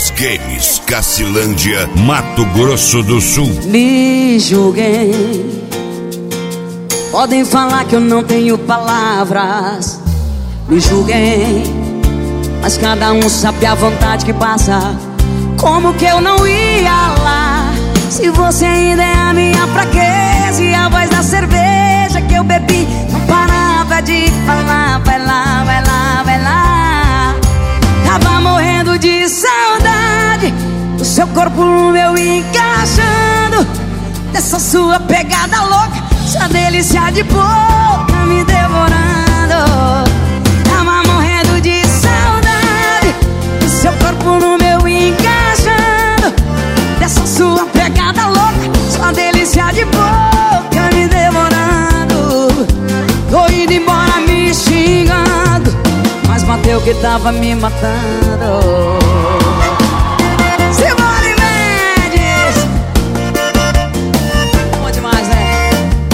Boss Games, Cacilândia, Mato Grosso do Sul. Me julguem, podem falar que eu não tenho palavras. Me julguem, mas cada um sabe a vontade que passa. Como que eu não ia lá, se você ainda é a minha fraqueza e a voz da cerveja que eu bebi não parava de falar. Vai lá, vai lá, vai lá. Tava morrendo de saudade do seu corpo no meu, encaixando dessa sua pegada louca, sua delícia de boca me devorando. Tava morrendo de saudade do seu corpo no meu, encaixando dessa sua pegada louca, sua delícia de boca me devorando. Tô indo embora me xingando, mas matei o que tava me matando. Simone Mendes, bom demais, né?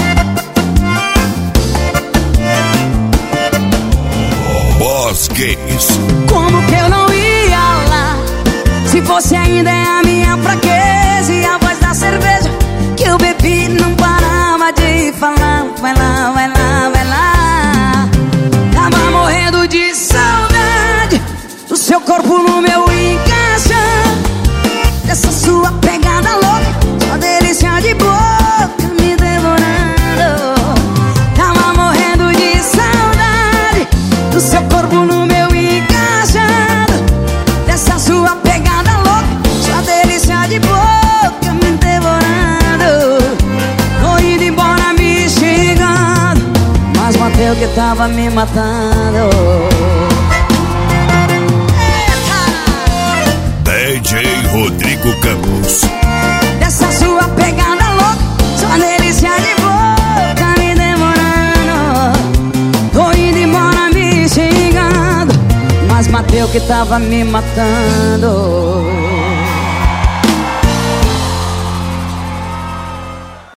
Boss Games. Como que eu não ia lá, se você ainda é a minha fraqueza e a voz da cerveja que eu bebi não parava de falar. Vai lá, vai lá, vai lá. Tava morrendo de saudade do seu corpo no meu, encaixando dessa sua pegada louca, sua delícia de boca me devorando. Tava morrendo de saudade do seu corpo no meu, encaixando dessa sua pegada louca, sua delícia de boca me devorando. Tô indo embora me xingando, mas matei o que tava me matando. DJ Rodrigo Campos. Dessa sua pegada louca, sua delícia de boca me demorando. Tô indo embora me xingando, mas matei o que tava me matando.